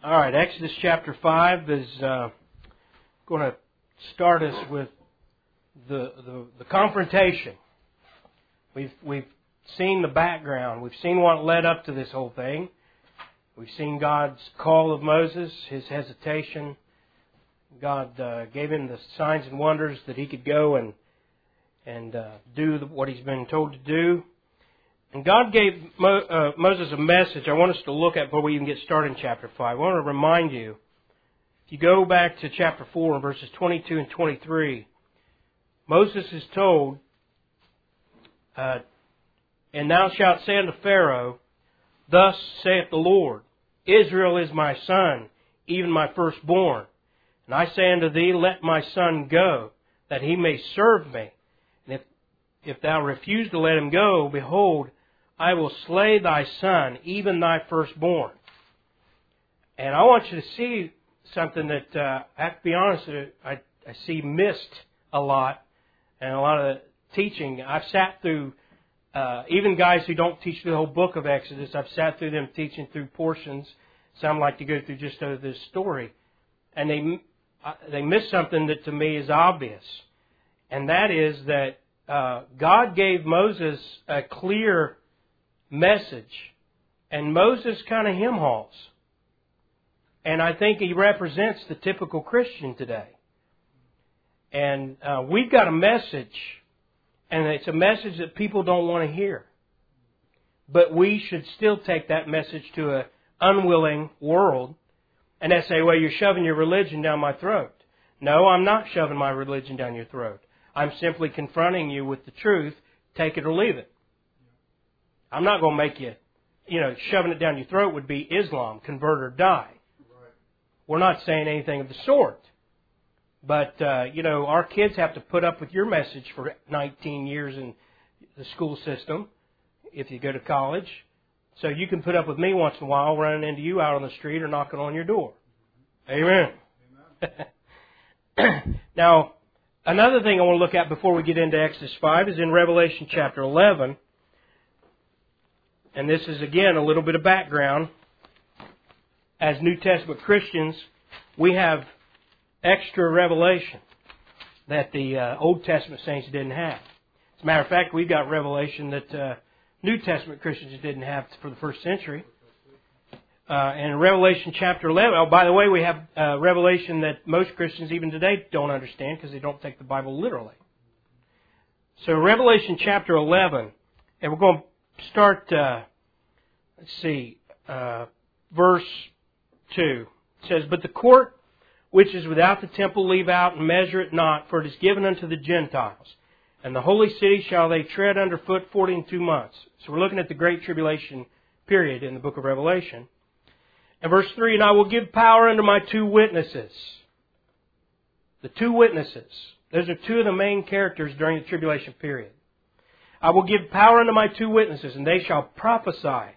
All right, Exodus chapter 5 is going to start us with the confrontation. We've seen the background. We've seen what led up to this whole thing. We've seen God's call of Moses, his hesitation. God gave him the signs and wonders that he could go and do what he's been told to do. And God gave Moses a message I want us to look at before we even get started in chapter 5. I want to remind you, if you go back to chapter 4, verses 22 and 23, Moses is told, and thou shalt say unto Pharaoh, Thus saith the Lord, Israel is my son, even my firstborn. And I say unto thee, Let my son go, that he may serve me. And if thou refuse to let him go, behold, I will slay thy son, even thy firstborn. And I want you to see something that, I have to be honest, I see missed a lot, and a lot of the teaching. I've sat through, even guys who don't teach the whole book of Exodus, I've sat through them teaching through portions. Some like to go through just this story. And they miss something that to me is obvious. And that is that God gave Moses a clear message, and Moses kind of hem-hauls. And I think he represents the typical Christian today. And we've got a message, and it's a message that people don't want to hear. But we should still take that message to an unwilling world, and they say, well, you're shoving your religion down my throat. No, I'm not shoving my religion down your throat. I'm simply confronting you with the truth, take it or leave it. I'm not going to make you, shoving it down your throat would be Islam, convert or die. Right. We're not saying anything of the sort. But, our kids have to put up with your message for 19 years in the school system, if you go to college. So you can put up with me once in a while running into you out on the street or knocking on your door. Amen. Amen. Now, another thing I want to look at before we get into Exodus 5 is in Revelation chapter 11. And this is, again, a little bit of background. As New Testament Christians, we have extra revelation that the Old Testament saints didn't have. As a matter of fact, we've got revelation that New Testament Christians didn't have for the first century. And in Revelation chapter 11, oh, by the way, we have revelation that most Christians even today don't understand because they don't take the Bible literally. So Revelation chapter 11, and we're going to start, verse 2. It says, But the court which is without the temple leave out and measure it not, for it is given unto the Gentiles. And the holy city shall they tread under foot 42 months. So we're looking at the Great Tribulation period in the book of Revelation. And verse 3, And I will give power unto my two witnesses. The two witnesses. Those are two of the main characters during the tribulation period. I will give power unto my two witnesses, and they shall prophesy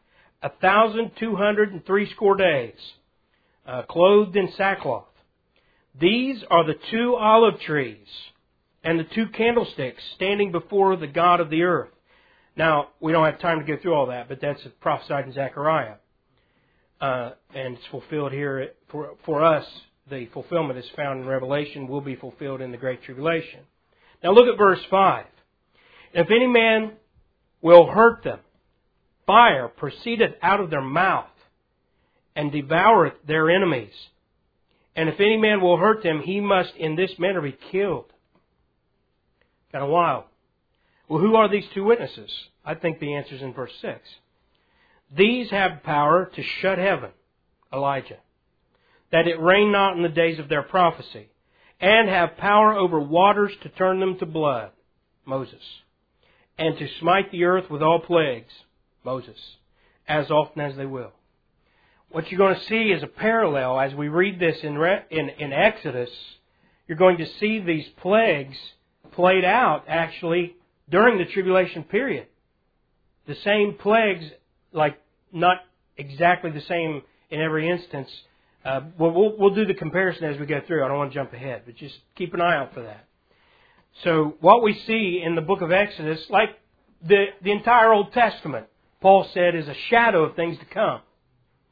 1,260 days, clothed in sackcloth. These are the two olive trees and the two candlesticks standing before the God of the earth. Now, we don't have time to go through all that, but that's prophesied in Zechariah. And it's fulfilled here for us. The fulfillment is found in Revelation, will be fulfilled in the Great Tribulation. Now look at verse 5. If any man will hurt them, fire proceedeth out of their mouth, and devoureth their enemies. And if any man will hurt them, he must in this manner be killed. Kind of wild. Well, who are these two witnesses? I think the answer is in verse 6. These have power to shut heaven, Elijah, that it rain not in the days of their prophecy, and have power over waters to turn them to blood, Moses, and to smite the earth with all plagues, Moses, as often as they will. What you're going to see is a parallel as we read this in Exodus. You're going to see these plagues played out actually during the tribulation period. The same plagues, like not exactly the same in every instance. We'll do the comparison as we go through. I don't want to jump ahead, but just keep an eye out for that. So what we see in the book of Exodus, like the entire Old Testament, Paul said, is a shadow of things to come.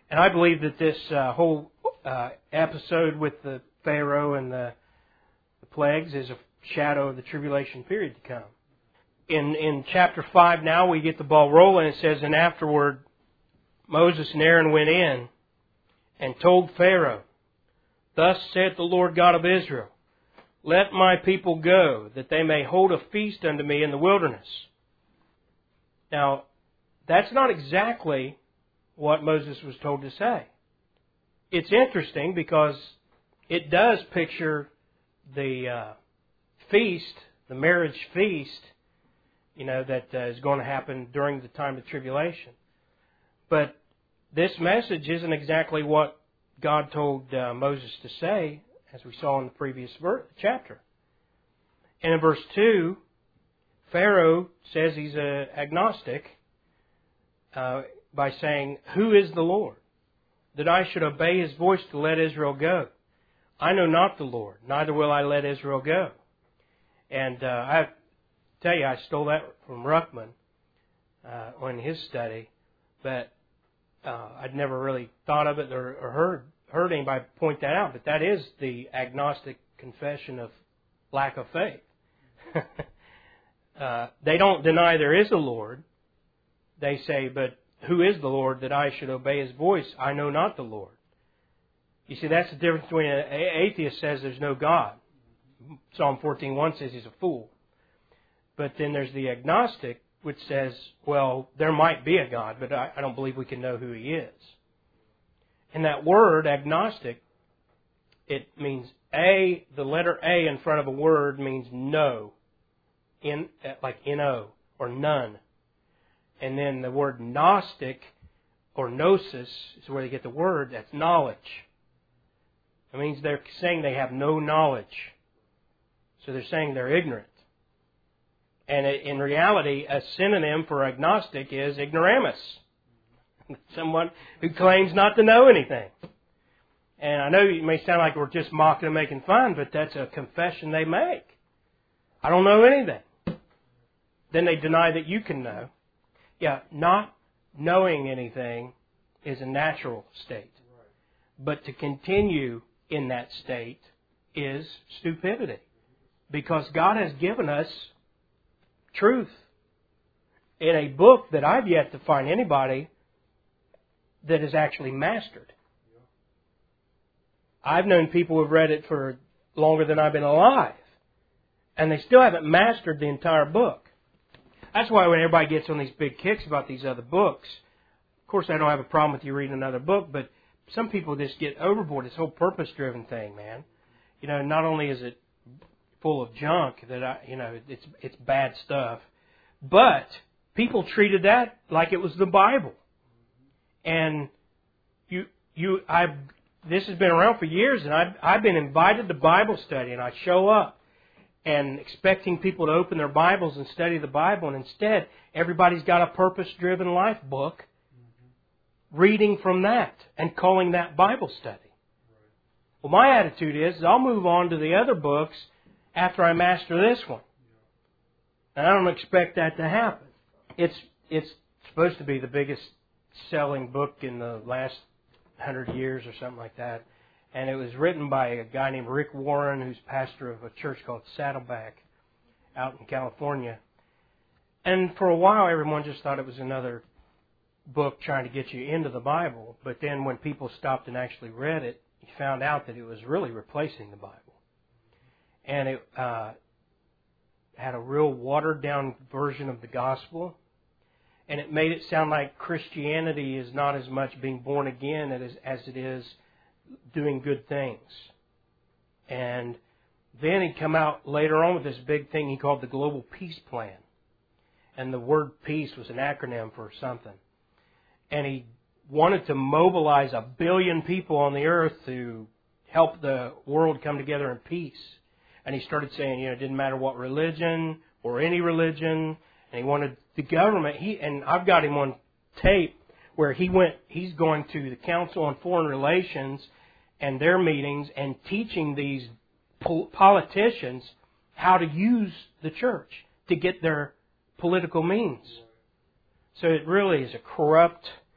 And I believe that this whole episode with the Pharaoh and the plagues is a shadow of the tribulation period to come. In chapter 5 now we get the ball rolling. It says, and afterward Moses and Aaron went in and told Pharaoh, thus saith the Lord God of Israel, let my people go, that they may hold a feast unto me in the wilderness. Now, that's not exactly what Moses was told to say. It's interesting because it does picture the feast, the marriage feast, that is going to happen during the time of tribulation. But this message isn't exactly what God told Moses to say, as we saw in the previous chapter. And in verse 2, Pharaoh says he's an agnostic by saying, who is the Lord, that I should obey His voice to let Israel go? I know not the Lord, neither will I let Israel go. And I tell you, I stole that from Ruckman on his study, but I'd never really thought of it or heard anybody point that out. But that is the agnostic confession of lack of faith. They don't deny there is a Lord. They say, but who is the Lord that I should obey His voice? I know not the Lord. You see, that's the difference between an atheist says there's no God. Psalm 14:1 says he's a fool. But then there's the agnostic, which says, well, there might be a God, but I don't believe we can know who He is. And that word, agnostic, it means the letter A in front of a word means no, like N-O, or none. And then the word gnostic, or gnosis, is where they get the word, that's knowledge. It means they're saying they have no knowledge. So they're saying they're ignorant. And in reality, a synonym for agnostic is ignoramus. Someone who claims not to know anything. And I know it may sound like we're just mocking and making fun, but that's a confession they make. I don't know anything. Then they deny that you can know. Yeah, not knowing anything is a natural state. But to continue in that state is stupidity. Because God has given us truth in a book that I've yet to find anybody that has actually mastered. I've known people who have read it for longer than I've been alive, and they still haven't mastered the entire book. That's why when everybody gets on these big kicks about these other books, of course I don't have a problem with you reading another book, but some people just get overboard. This whole purpose-driven thing, man. Not only is it full of junk that it's bad stuff, but people treated that like it was the Bible. And this has been around for years, and I've been invited to Bible study, and I show up and expecting people to open their Bibles and study the Bible, and instead everybody's got a purpose-driven life book, reading from that and calling that Bible study. Well, my attitude is I'll move on to the other books after I master this one. And I don't expect that to happen. It's supposed to be the biggest selling book in the last 100 years or something like that. And it was written by a guy named Rick Warren, who's pastor of a church called Saddleback out in California. And for a while, everyone just thought it was another book trying to get you into the Bible. But then when people stopped and actually read it, you found out that it was really replacing the Bible. And it had a real watered-down version of the gospel. And it made it sound like Christianity is not as much being born again as it is doing good things. And then he'd come out later on with this big thing he called the Global Peace Plan. And the word peace was an acronym for something. And he wanted to mobilize 1 billion people on the earth to help the world come together in peace. And he started saying, it didn't matter what religion or any religion. And he wanted the government. And I've got him on tape where he's going to the Council on Foreign Relations and their meetings and teaching these politicians how to use the church to get their political means. So it really is a corrupt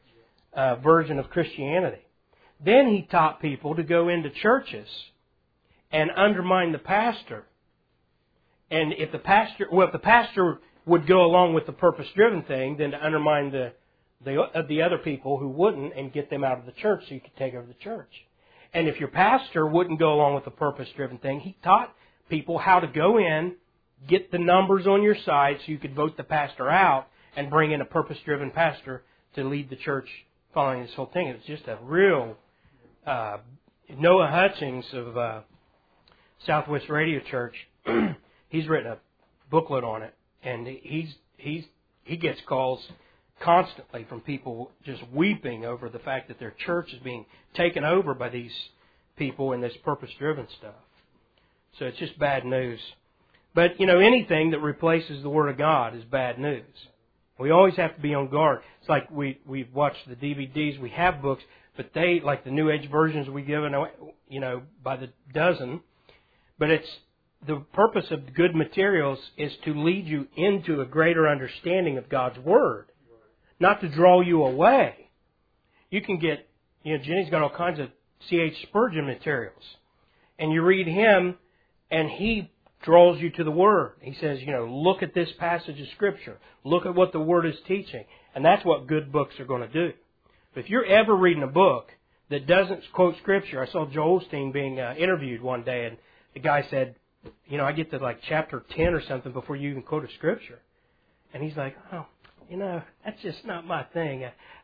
version of Christianity. Then he taught people to go into churches and undermine the pastor. And if the pastor would go along with the purpose-driven thing, then to undermine the other people who wouldn't and get them out of the church so you could take over the church. And if your pastor wouldn't go along with the purpose-driven thing, he taught people how to go in, get the numbers on your side so you could vote the pastor out and bring in a purpose-driven pastor to lead the church following this whole thing. It was just a real... Noah Hutchings of Southwest Radio Church, he's written a booklet on it, and he gets calls constantly from people just weeping over the fact that their church is being taken over by these people in this purpose-driven stuff. So it's just bad news. But, anything that replaces the Word of God is bad news. We always have to be on guard. It's like we've watched the DVDs, we have books, but they, like the New Age versions we give, by the dozen. But it's the purpose of good materials is to lead you into a greater understanding of God's Word, not to draw you away. You can get, Jenny's got all kinds of C.H. Spurgeon materials. And you read him, and he draws you to the Word. He says, look at this passage of Scripture. Look at what the Word is teaching. And that's what good books are going to do. But if you're ever reading a book that doesn't quote Scripture, I saw Joel Osteen being interviewed one day, and the guy said, I get to like chapter 10 or something before you even quote a Scripture. And he's like, oh, that's just not my thing.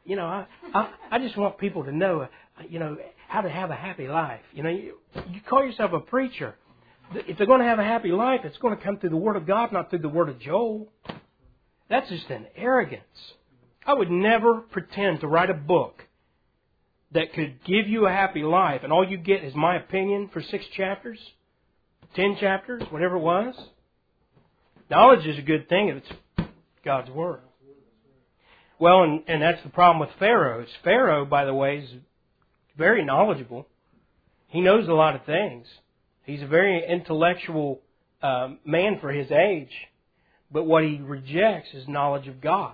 I just want people to know, how to have a happy life. You call yourself a preacher. If they're going to have a happy life, it's going to come through the Word of God, not through the Word of Joel. That's just an arrogance. I would never pretend to write a book that could give you a happy life, and all you get is my opinion for 6 chapters, 10 chapters, whatever it was. Knowledge is a good thing if it's God's Word. Well, and that's the problem with Pharaoh. Pharaoh, by the way, is very knowledgeable. He knows a lot of things. He's a very intellectual man for his age. But what he rejects is knowledge of God.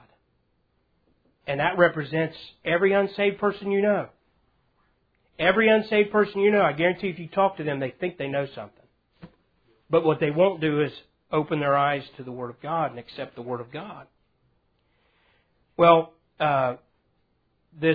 And that represents every unsaved person you know. Every unsaved person you know, I guarantee if you talk to them, they think they know something. But what they won't do is open their eyes to the Word of God and accept the Word of God. Well, this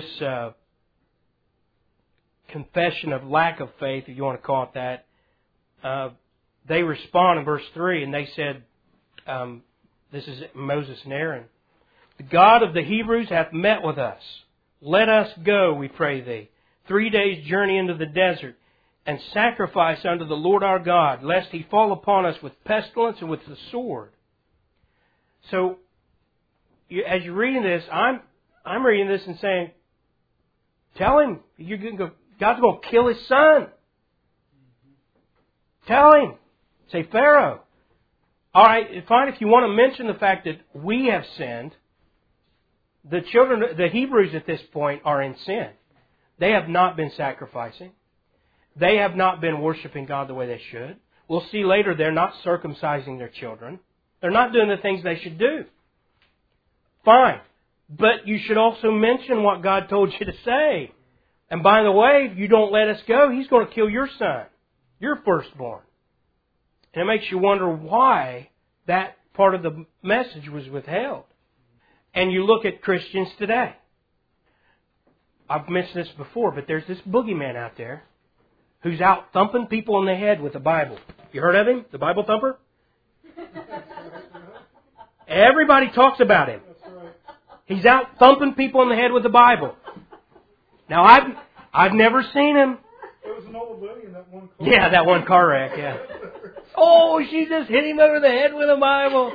confession of lack of faith, if you want to call it that, they respond in verse 3, and they said, this is Moses and Aaron, the God of the Hebrews hath met with us. Let us go, we pray thee, 3 days' journey into the desert, and sacrifice unto the Lord our God, lest He fall upon us with pestilence and with the sword. So, as you're reading this, I'm reading this and saying, tell him God's going to kill his son. Tell him. Say, Pharaoh, all right, fine, if you want to mention the fact that we have sinned, the Hebrews at this point are in sin. They have not been sacrificing. They have not been worshiping God the way they should. We'll see later they're not circumcising their children. They're not doing the things they should do. Fine. But you should also mention what God told you to say. And by the way, if you don't let us go, He's going to kill your son, your firstborn. And it makes you wonder why that part of the message was withheld. And you look at Christians today. I've mentioned this before, but there's this boogeyman out there who's out thumping people on the head with the Bible. You heard of him? The Bible thumper? Everybody talks about him. He's out thumping people on the head with the Bible. Now, I've never seen him. It was an old lady in that one car. Yeah, that one car wreck, yeah. Oh, she just hit him over the head with a Bible.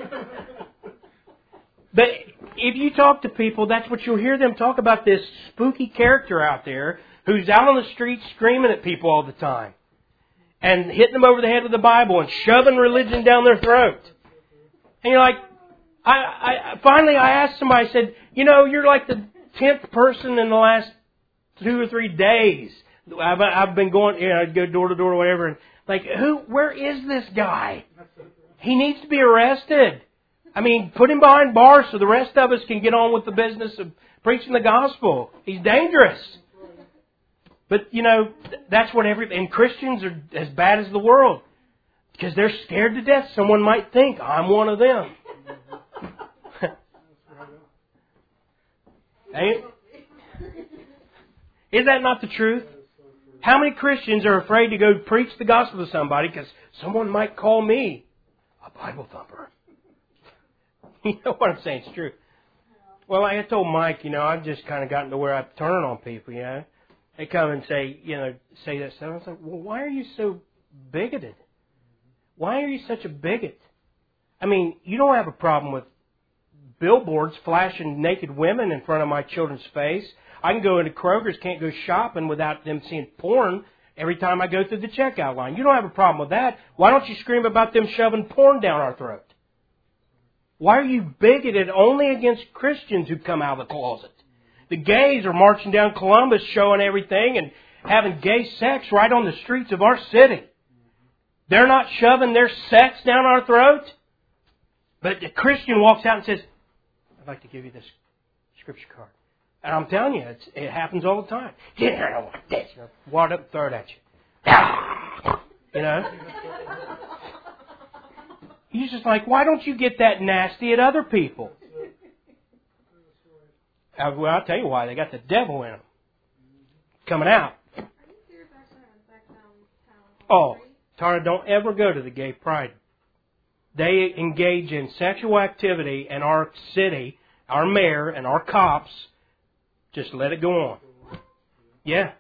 But if you talk to people, that's what you'll hear them talk about, this spooky character out there who's out on the street screaming at people all the time and hitting them over the head with the Bible and shoving religion down their throat. And you're like, finally I asked somebody, I said, you're like the 10th person in the last 2 or 3 days. I've been going, I'd go door to door or whatever, and like, where is this guy? He needs to be arrested. I mean, put him behind bars so the rest of us can get on with the business of preaching the gospel. He's dangerous. But, that's what and Christians are as bad as the world. Because they're scared to death. Someone might think, I'm one of them. Is that not the truth? How many Christians are afraid to go preach the gospel to somebody because someone might call me a Bible thumper? You know what I'm saying? It's true. Well, like I told Mike, I've just kind of gotten to where I turn on people, They come and say that stuff. I was like, well, why are you so bigoted? Why are you such a bigot? I mean, you don't have a problem with billboards flashing naked women in front of my children's face. I can go into Kroger's, can't go shopping without them seeing porn every time I go through the checkout line. You don't have a problem with that. Why don't you scream about them shoving porn down our throat? Why are you bigoted only against Christians who come out of the closet? The gays are marching down Columbus showing everything and having gay sex right on the streets of our city. They're not shoving their sex down our throat. But the Christian walks out and says, I'd like to give you this scripture card. And I'm telling you, it happens all the time. Here, I don't want this. Wad up and throw it at you. He's just like, why don't you get that nasty at other people? Well, I'll tell you why. They got the devil in them. Coming out. Oh, Tara, don't ever go to the gay pride. They engage in sexual activity, and our city, our mayor, and our cops just let it go on. Yeah.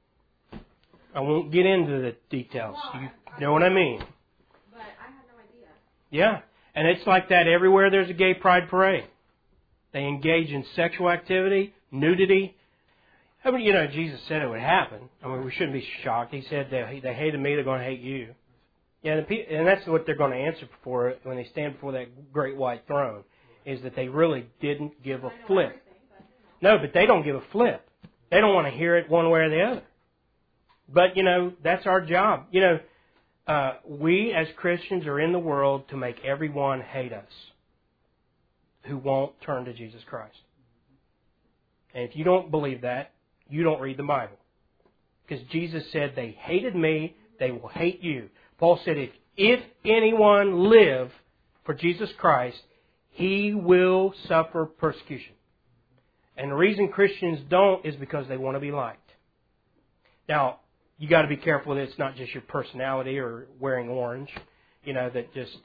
I won't get into the details. You know what I mean? But I had no idea. Yeah. And it's like that everywhere there's a gay pride parade. They engage in sexual activity, nudity. I mean, Jesus said it would happen. I mean, we shouldn't be shocked. He said they hated me, they're going to hate you. Yeah, and that's what they're going to answer for when they stand before that great white throne, is that they really didn't give a flip. No, but they don't give a flip. They don't want to hear it one way or the other. But, that's our job. We as Christians are in the world to make everyone hate us who won't turn to Jesus Christ. And if you don't believe that, you don't read the Bible. Because Jesus said, they hated me, they will hate you. Paul said, if anyone live for Jesus Christ, he will suffer persecution. And the reason Christians don't is because they want to be liked. Now, you got to be careful that it's not just your personality or wearing orange, that just,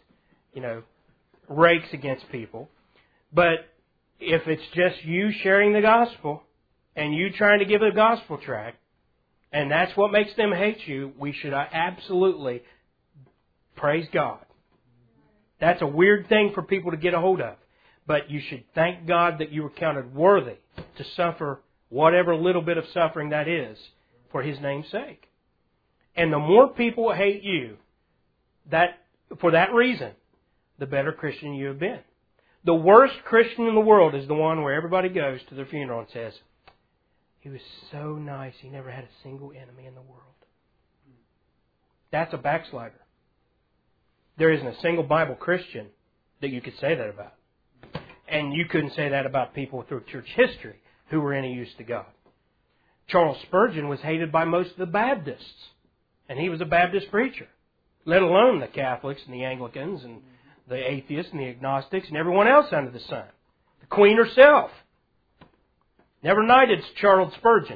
rakes against people. But if it's just you sharing the gospel and you trying to give a gospel tract, and that's what makes them hate you, we should absolutely praise God. That's a weird thing for people to get a hold of. But you should thank God that you were counted worthy to suffer whatever little bit of suffering that is for His name's sake. And the more people hate you, for that reason, the better Christian you have been. The worst Christian in the world is the one where everybody goes to their funeral and says, he was so nice, he never had a single enemy in the world. That's a backslider. There isn't a single Bible Christian that you could say that about. And you couldn't say that about people through church history who were any use to God. Charles Spurgeon was hated by most of the Baptists. And he was a Baptist preacher. Let alone the Catholics and the Anglicans and the atheists and the agnostics and everyone else under the sun. The Queen herself never knighted Charles Spurgeon.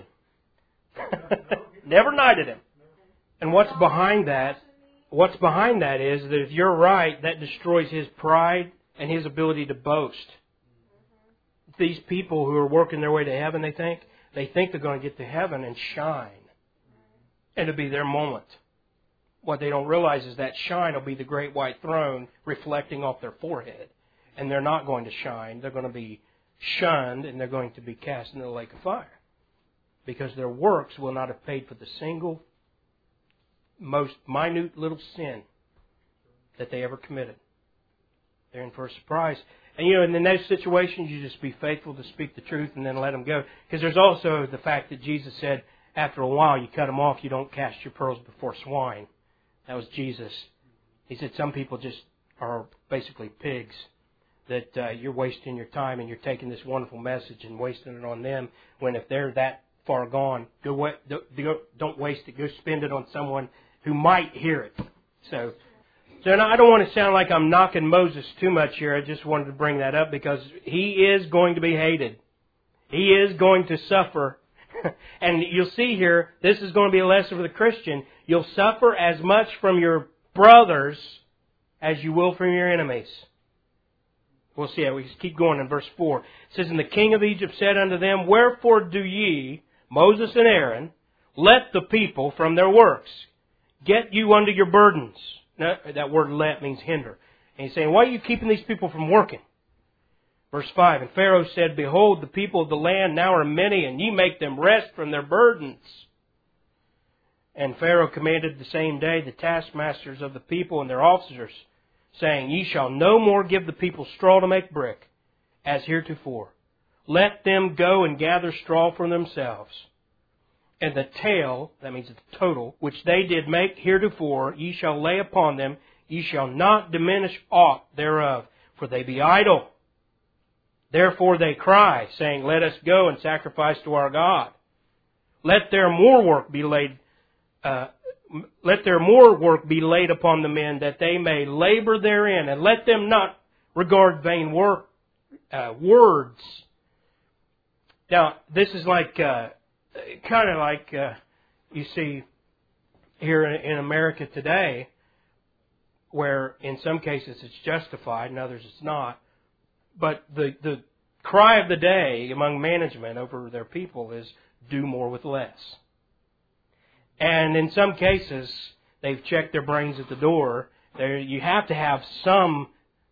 Never knighted him. And what's behind that is that if you're right, that destroys his pride and his ability to boast. These people who are working their way to heaven, they think they're going to get to heaven and shine. And it'll be their moment. What they don't realize is that shine will be the great white throne reflecting off their forehead. And they're not going to shine. They're going to be shunned and they're going to be cast into the lake of fire. Because their works will not have paid for the single, most minute little sin that they ever committed. They're in for a surprise. And in those situations, you just be faithful to speak the truth and then let them go. Because there's also the fact that Jesus said, after a while, you cut them off, you don't cast your pearls before swine. That was Jesus. He said some people just are basically pigs that you're wasting your time and you're taking this wonderful message and wasting it on them, when if they're that far gone, don't waste it. Go spend it on someone who might hear it. So now I don't want to sound like I'm knocking Moses too much here. I just wanted to bring that up because he is going to be hated. He is going to suffer. And you'll see here, this is going to be a lesson for the Christian. You'll suffer as much from your brothers as you will from your enemies. We'll see how we keep going in verse 4. It says, And the king of Egypt said unto them, Wherefore do ye, Moses and Aaron, let the people from their works get you unto your burdens? Now, that word let means hinder. And he's saying, why are you keeping these people from working? Verse 5, And Pharaoh said, Behold, the people of the land now are many, and ye make them rest from their burdens. And Pharaoh commanded the same day the taskmasters of the people and their officers, saying, Ye shall no more give the people straw to make brick, as heretofore. Let them go and gather straw for themselves. And the tale, that means the total, which they did make heretofore, ye shall lay upon them, ye shall not diminish aught thereof, for they be idle. Therefore they cry, saying, Let us go and sacrifice to our God. Let their more work be laid upon the men, that they may labor therein, and let them not regard vain words. Now, this is like kind of like you see here in America today, where in some cases it's justified, in others it's not. But the cry of the day among management over their people is do more with less. And in some cases, they've checked their brains at the door. You have to have some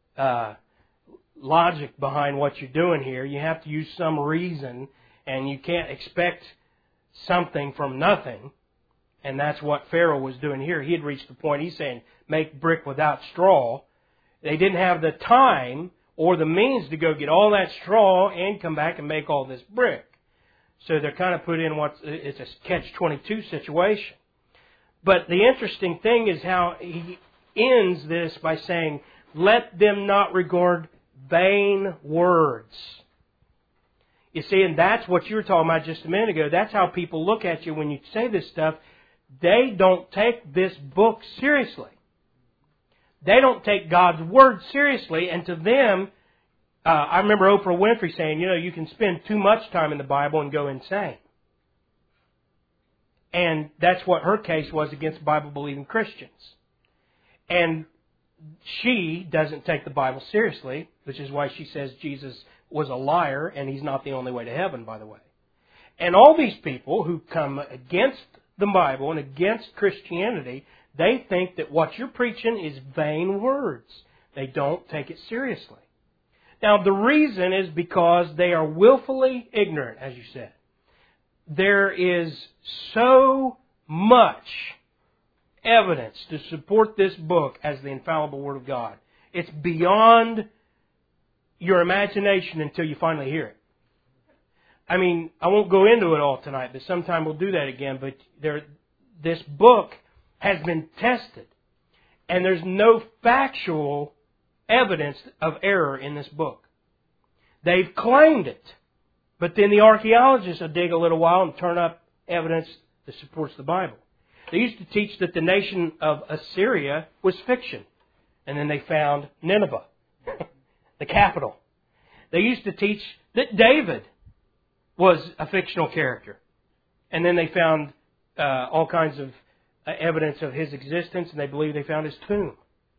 logic behind what you're doing here. You have to use some reason, and you can't expect something from nothing. And that's what Pharaoh was doing here. He had reached the point, he's saying, make brick without straw. They didn't have the time or the means to go get all that straw and come back and make all this brick. So they're kind of put in it's a catch-22 situation. But the interesting thing is how he ends this by saying, let them not regard vain words. You see, and that's what you were talking about just a minute ago. That's how people look at you when you say this stuff. They don't take this book seriously. They don't take God's Word seriously, and to them, I remember Oprah Winfrey saying, you can spend too much time in the Bible and go insane. And that's what her case was against Bible-believing Christians. And she doesn't take the Bible seriously, which is why she says Jesus was a liar, and He's not the only way to heaven, by the way. And all these people who come against the Bible and against Christianity, they think that what you're preaching is vain words. They don't take it seriously. Now, the reason is because they are willfully ignorant, as you said. There is so much evidence to support this book as the infallible Word of God. It's beyond your imagination until you finally hear it. I mean, I won't go into it all tonight, but sometime we'll do that again. But this book has been tested, and there's no factual evidence of error in this book. They've claimed it, but then the archaeologists will dig a little while and turn up evidence that supports the Bible. They used to teach that the nation of Assyria was fiction, and then they found Nineveh, the capital. They used to teach that David was a fictional character, and then they found all kinds of evidence of his existence, and they believe they found his tomb.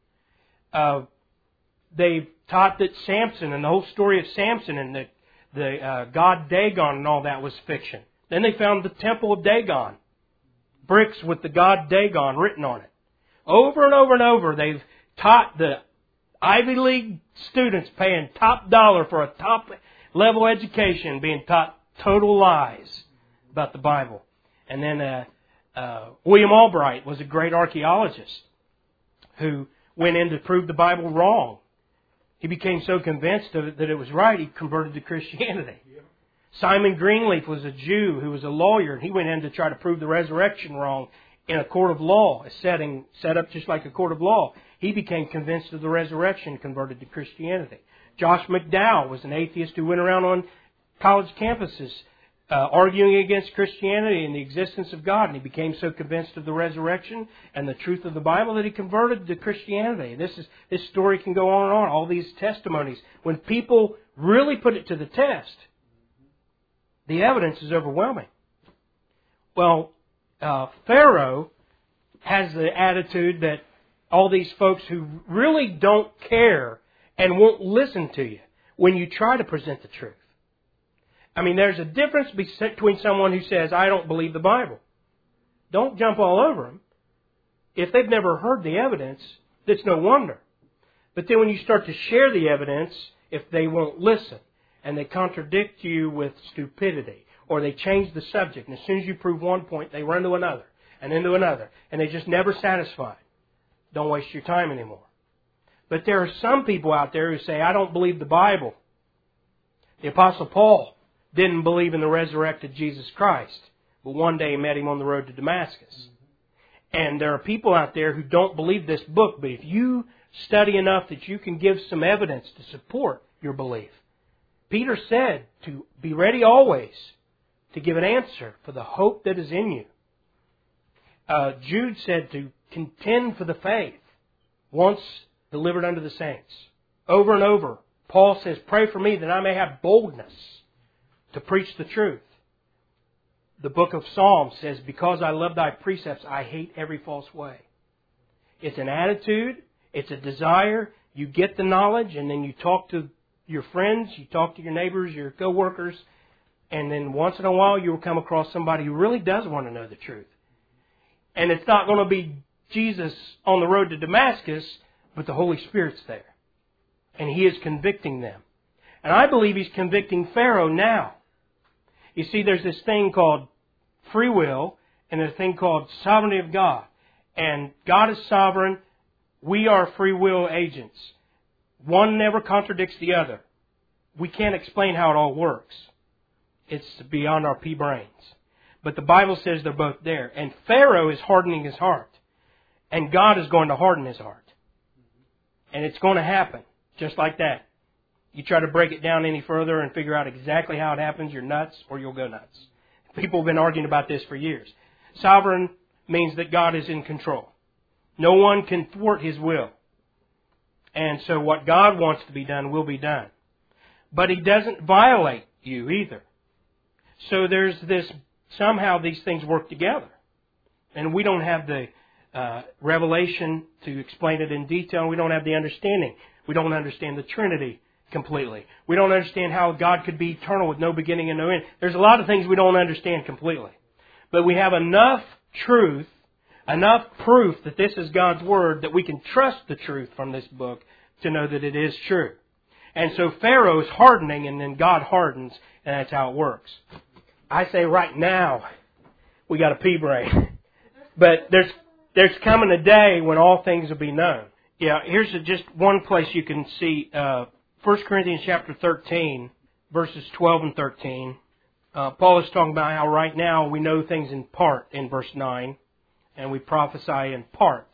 They taught that Samson and the whole story of Samson and the god Dagon and all that was fiction. Then they found the temple of Dagon, bricks with the god Dagon written on it. Over and over and over, they've taught the Ivy League students paying top dollar for a top level education being taught total lies about the Bible. And then William Albright was a great archaeologist who went in to prove the Bible wrong. He became so convinced of it that it was right, he converted to Christianity. Yeah. Simon Greenleaf was a Jew who was a lawyer, and he went in to try to prove the resurrection wrong in a court of law, a setting set up just like a court of law. He became convinced of the resurrection, converted to Christianity. Josh McDowell was an atheist who went around on college campuses arguing against Christianity and the existence of God. And he became so convinced of the resurrection and the truth of the Bible that he converted to Christianity. This story can go on and on, all these testimonies. When people really put it to the test, the evidence is overwhelming. Well, Pharaoh has the attitude that all these folks who really don't care and won't listen to you when you try to present the truth. I mean, there's a difference between someone who says, I don't believe the Bible. Don't jump all over them. If they've never heard the evidence, that's no wonder. But then when you start to share the evidence, if they won't listen, and they contradict you with stupidity, or they change the subject, and as soon as you prove one point, they run to another, and into another, and they're just never satisfied. Don't waste your time anymore. But there are some people out there who say, I don't believe the Bible. The Apostle Paul didn't believe in the resurrected Jesus Christ, but one day he met Him on the road to Damascus. And there are people out there who don't believe this book, but if you study enough that you can give some evidence to support your belief. Peter said to be ready always to give an answer for the hope that is in you. Jude said to contend for the faith once delivered unto the saints. Over and over, Paul says, pray for me that I may have boldness to preach the truth. The book of Psalms says, because I love thy precepts, I hate every false way. It's an attitude, it's a desire. You get the knowledge, and then you talk to your friends, you talk to your neighbors, your co-workers, and then once in a while you'll come across somebody who really does want to know the truth. And it's not going to be Jesus on the road to Damascus, but the Holy Spirit's there. And He is convicting them. And I believe He's convicting Pharaoh now. You see, there's this thing called free will, and there's a thing called sovereignty of God. And God is sovereign. We are free will agents. One never contradicts the other. We can't explain how it all works. It's beyond our pea brains. But the Bible says they're both there. And Pharaoh is hardening his heart. And God is going to harden his heart. And it's going to happen just like that. You try to break it down any further and figure out exactly how it happens, you're nuts or you'll go nuts. People have been arguing about this for years. Sovereign means that God is in control. No one can thwart His will. And so what God wants to be done will be done. But He doesn't violate you either. So there's this, somehow these things work together. And we don't have the revelation to explain it in detail. We don't have the understanding. We don't understand the Trinity completely. We don't understand how God could be eternal with no beginning and no end. There's a lot of things we don't understand completely. But we have enough truth, enough proof that this is God's Word that we can trust the truth from this book to know that it is true. And so Pharaoh's hardening, and then God hardens, and that's how it works. I say right now, we got a pea brain. But there's coming a day when all things will be known. Yeah, here's just one place you can see 1 Corinthians chapter 13, verses 12 and 13. Paul is talking about how right now we know things in part in verse 9, and we prophesy in part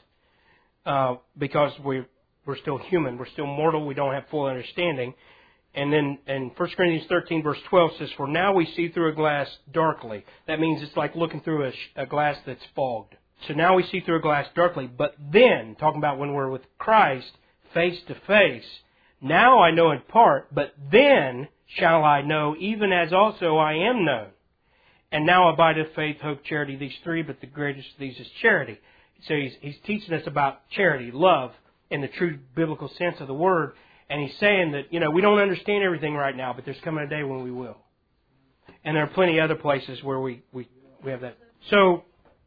because we're still human, we're still mortal, we don't have full understanding. And then in 1 Corinthians 13, verse 12 says, for now we see through a glass darkly. That means it's like looking through a glass that's fogged. So now we see through a glass darkly, but then, talking about when we're with Christ, face to face, now I know in part, but then shall I know, even as also I am known. And now abideth faith, hope, charity, these three, but the greatest of these is charity. So he's teaching us about charity, love, in the true biblical sense of the word. And he's saying that, we don't understand everything right now, but there's coming a day when we will. And there are plenty of other places where we have that. So,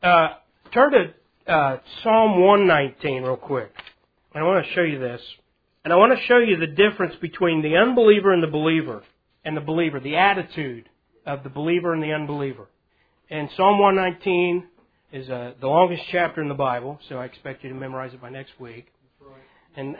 turn to Psalm 119 real quick. And I want to show you this. And I want to show you the difference between the unbeliever and the believer. And the believer, the attitude of the believer and the unbeliever. And Psalm 119 is the longest chapter in the Bible, so I expect you to memorize it by next week. And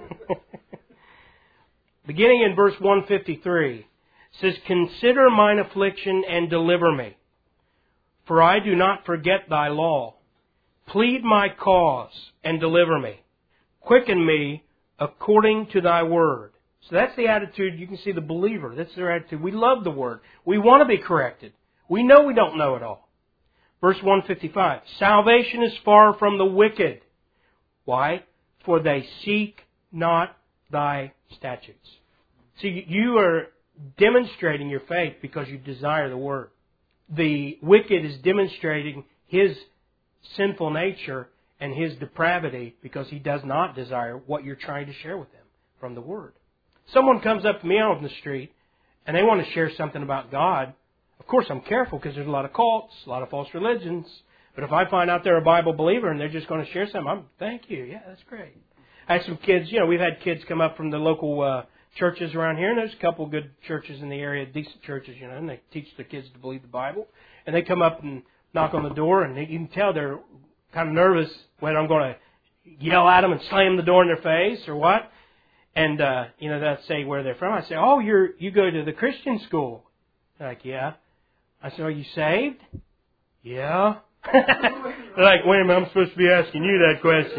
beginning in verse 153, it says, consider mine affliction and deliver me, for I do not forget thy law. Plead my cause and deliver me. Quicken me according to thy word. So that's the attitude. You can see the believer. That's their attitude. We love the Word. We want to be corrected. We know we don't know it all. Verse 155. Salvation is far from the wicked. Why? For they seek not thy statutes. See, you are demonstrating your faith because you desire the Word. The wicked is demonstrating his sinful nature and his depravity because he does not desire what you're trying to share with him from the Word. Someone comes up to me out on the street and they want to share something about God. Of course, I'm careful because there's a lot of cults, a lot of false religions. But if I find out they're a Bible believer and they're just going to share something, thank you. Yeah, that's great. I had some kids, we've had kids come up from the local churches around here, and there's a couple of good churches in the area, decent churches, and they teach the kids to believe the Bible. And they come up and knock on the door, and you can tell they're kind of nervous whether I'm going to yell at them and slam the door in their face or what. And, they'll say where they're from. I say, oh, you go to the Christian school. They're like, yeah. I said, are you saved? Yeah. They're like, wait a minute, I'm supposed to be asking you that question.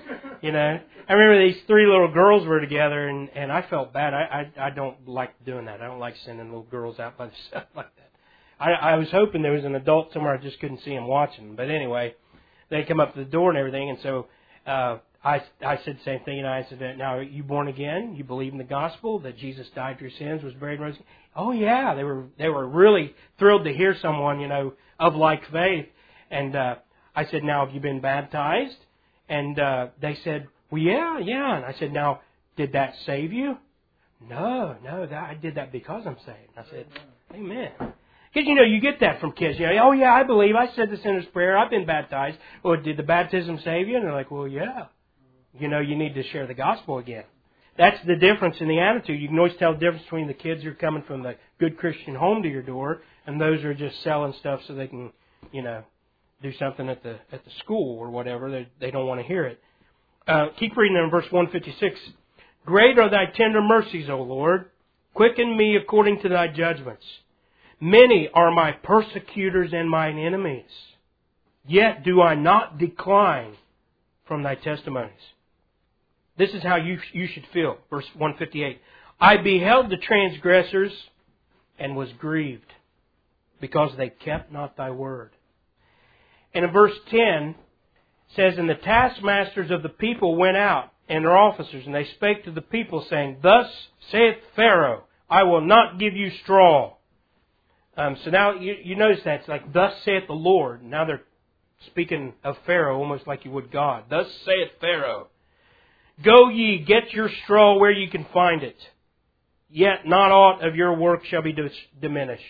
I remember these 3 little girls were together, and I felt bad. I don't like doing that. I don't like sending little girls out by themselves like that. I was hoping there was an adult somewhere. I just couldn't see them watching. But anyway, they come up to the door and everything, and so I said the same thing. I said, now, are you born again? You believe in the gospel, that Jesus died for your sins, was buried and rose again? Oh, yeah. They were really thrilled to hear someone, of like faith. And I said, now, have you been baptized? And they said, well, yeah. And I said, now, did that save you? No, I did that because I'm saved. I said, amen. Because, you get that from kids. Oh, yeah, I believe. I said the sinner's prayer. I've been baptized. Well, did the baptism save you? And they're like, well, yeah. You need to share the gospel again. That's the difference in the attitude. You can always tell the difference between the kids who are coming from the good Christian home to your door and those who are just selling stuff so they can, do something at the school or whatever. They don't want to hear it. Keep reading in verse 156. Great are thy tender mercies, O Lord. Quicken me according to thy judgments. Many are my persecutors and mine enemies. Yet do I not decline from thy testimonies. This is how you should feel. Verse 158. I beheld the transgressors and was grieved because they kept not thy word. And in verse 10, it says, and the taskmasters of the people went out, and their officers, and they spake to the people, saying, thus saith Pharaoh, I will not give you straw. So now you notice that. It's like, thus saith the Lord. Now they're speaking of Pharaoh almost like you would God. Thus saith Pharaoh, go ye, get your straw where ye can find it. Yet not aught of your work shall be diminished.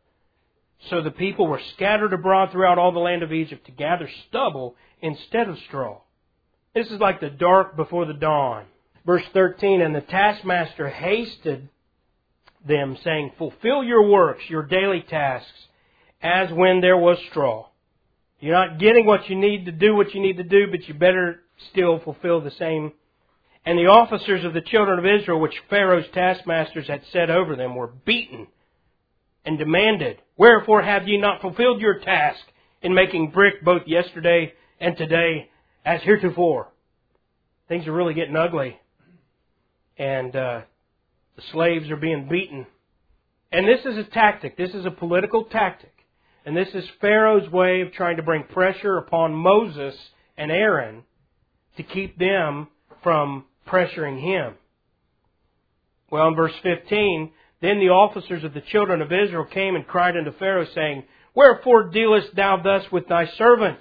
So the people were scattered abroad throughout all the land of Egypt to gather stubble instead of straw. This is like the dark before the dawn. Verse 13, and the taskmaster hasted them, saying, fulfill your works, your daily tasks, as when there was straw. You're not getting what you need to do, but you better still fulfill the same. And the officers of the children of Israel, which Pharaoh's taskmasters had set over them, were beaten and demanded, wherefore have ye not fulfilled your task in making brick both yesterday and today as heretofore? Things are really getting ugly. And the slaves are being beaten. And this is a tactic. This is a political tactic. And this is Pharaoh's way of trying to bring pressure upon Moses and Aaron to keep them from pressuring him. Well, in verse 15, then the officers of the children of Israel came and cried unto Pharaoh, saying, wherefore dealest thou thus with thy servants?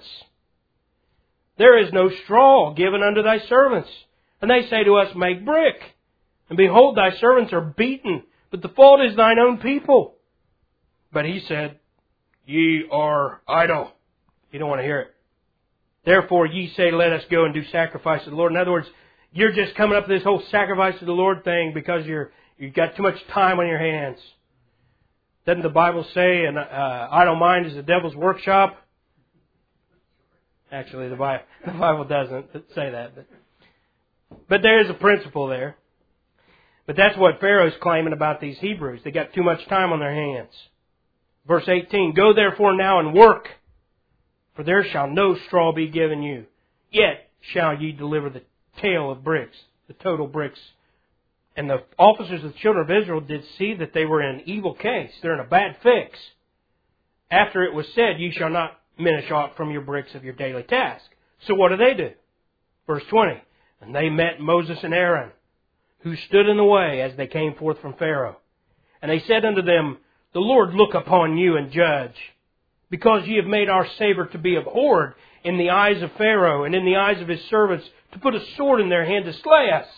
There is no straw given unto thy servants. And they say to us, make brick. And behold, thy servants are beaten, but the fault is thine own people. But he said, ye are idle. You don't want to hear it. Therefore ye say, let us go and do sacrifice to the Lord. In other words, you're just coming up with this whole sacrifice to the Lord thing because you've got too much time on your hands. Doesn't the Bible say an idle mind is the devil's workshop? Actually, the Bible doesn't say that. But there is a principle there. But that's what Pharaoh's claiming about these Hebrews. They got too much time on their hands. Verse 18, go therefore now and work, for there shall no straw be given you. Yet shall ye deliver the tale of bricks, the total bricks, And the officers of the children of Israel did see that they were in an evil case. They're in a bad fix. After it was said, "Ye shall not diminish aught from your bricks of your daily task." So what do? Verse 20. And they met Moses and Aaron, who stood in the way as they came forth from Pharaoh. And they said unto them, "The Lord look upon you and judge, because ye have made our Savior to be abhorred in the eyes of Pharaoh and in the eyes of his servants, to put a sword in their hand to slay us."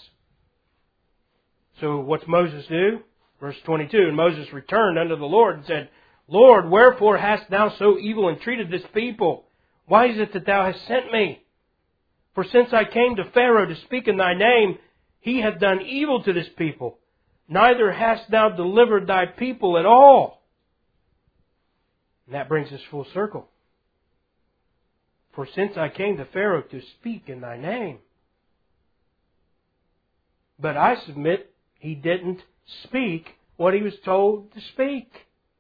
So what's Moses do? Verse 22, "And Moses returned unto the Lord and said, Lord, wherefore hast thou so evil entreated this people? Why is it that thou hast sent me? For since I came to Pharaoh to speak in thy name, he hath done evil to this people. Neither hast thou delivered thy people at all." And that brings us full circle. For since I came to Pharaoh to speak in thy name. But I submit he didn't speak what he was told to speak.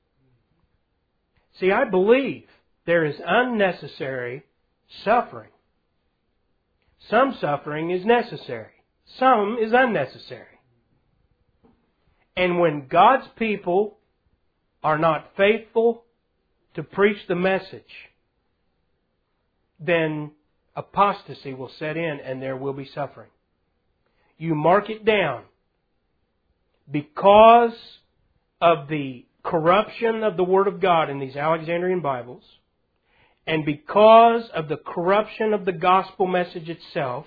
See, I believe there is unnecessary suffering. Some suffering is necessary. Some is unnecessary. And when God's people are not faithful to preach the message, then apostasy will set in and there will be suffering. You mark it down. Because of the corruption of the Word of God in these Alexandrian Bibles, and because of the corruption of the gospel message itself,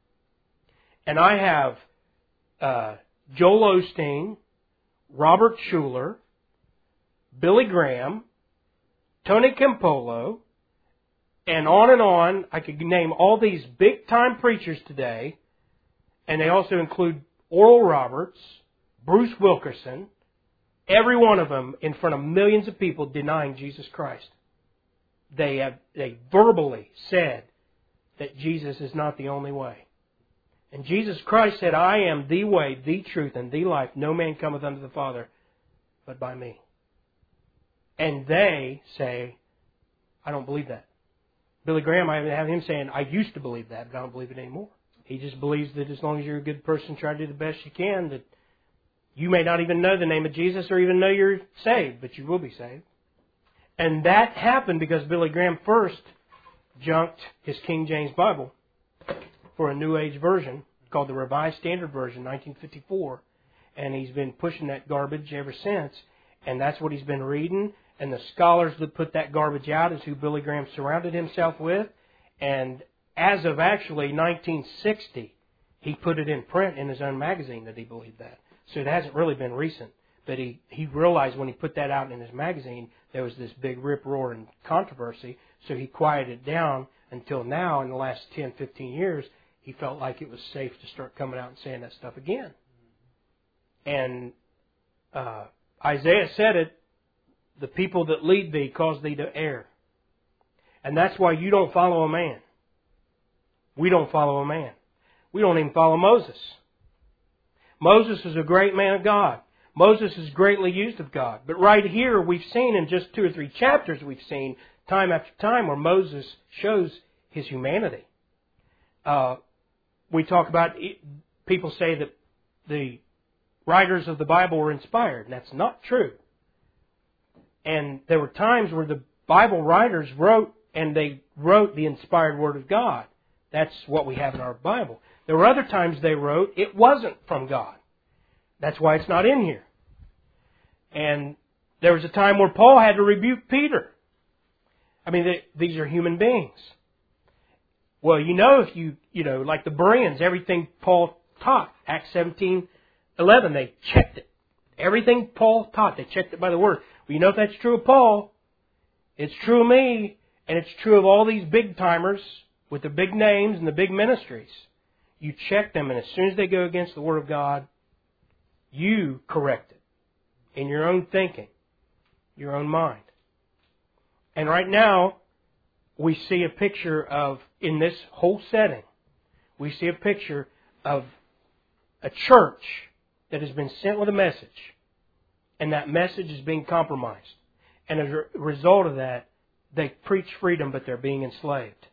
and I have Joel Osteen, Robert Schuller, Billy Graham, Tony Campolo, and on, I could name all these big-time preachers today, and they also include Oral Roberts, Bruce Wilkerson, every one of them in front of millions of people denying Jesus Christ. They verbally said that Jesus is not the only way. And Jesus Christ said, "I am the way, the truth, and the life. No man cometh unto the Father but by me." And they say, "I don't believe that." Billy Graham, I have him saying, "I used to believe that, but I don't believe it anymore." He just believes that as long as you're a good person, try to do the best you can, that you may not even know the name of Jesus or even know you're saved, but you will be saved. And that happened because Billy Graham first junked his King James Bible for a New Age version called the Revised Standard Version, 1954. And he's been pushing that garbage ever since. And that's what he's been reading. And the scholars that put that garbage out is who Billy Graham surrounded himself with. And as of actually 1960, he put it in print in his own magazine that he believed that. So it hasn't really been recent. But he realized when he put that out in his magazine, there was this big rip-roar and controversy. So he quieted it down until now, in the last 10, 15 years, he felt like it was safe to start coming out and saying that stuff again. And Isaiah said it, "The people that lead thee cause thee to err." And that's why you don't follow a man. We don't follow a man. We don't even follow Moses. Moses is a great man of God. Moses is greatly used of God. But right here we've seen in just 2 or 3 chapters, we've seen time after time where Moses shows his humanity. We talk about, people say that the writers of the Bible were inspired, and that's not true. And there were times where the Bible writers wrote, and they wrote the inspired Word of God. That's what we have in our Bible. There were other times they wrote, it wasn't from God. That's why it's not in here. And there was a time where Paul had to rebuke Peter. I mean, these are human beings. Well, if you like the Bereans, everything Paul taught, Acts 17:11, they checked it. Everything Paul taught, they checked it by the Word. Well, if that's true of Paul, it's true of me, and it's true of all these big-timers with the big names and the big ministries. You check them, and as soon as they go against the Word of God, you correct it in your own thinking, your own mind. And right now, we see a picture of, in this whole setting, we see a picture of a church that has been sent with a message, and that message is being compromised. And as a result of that, they preach freedom, but they're being enslaved.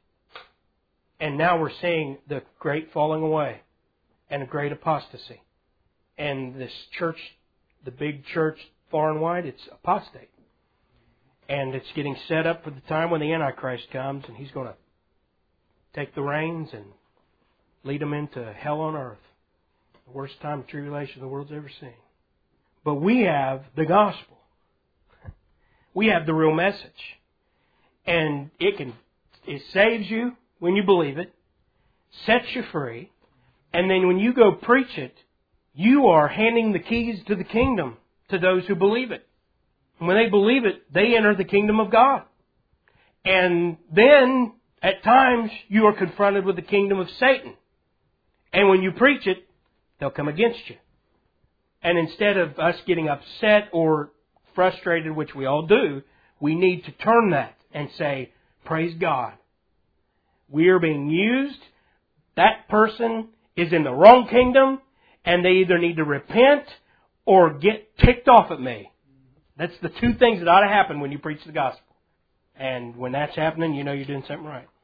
And now we're seeing the great falling away and a great apostasy. And this church, the big church far and wide, it's apostate. And it's getting set up for the time when the Antichrist comes, and he's going to take the reins and lead them into hell on earth. The worst time of tribulation the world's ever seen. But we have the gospel. We have the real message. And it saves you when you believe it, sets you free, and then when you go preach it, you are handing the keys to the kingdom to those who believe it. And when they believe it, they enter the kingdom of God. And then, at times, you are confronted with the kingdom of Satan. And when you preach it, they'll come against you. And instead of us getting upset or frustrated, which we all do, we need to turn that and say, praise God. We are being used. That person is in the wrong kingdom, and they either need to repent or get ticked off at me. That's the two things that ought to happen when you preach the gospel. And when that's happening, you know you're doing something right.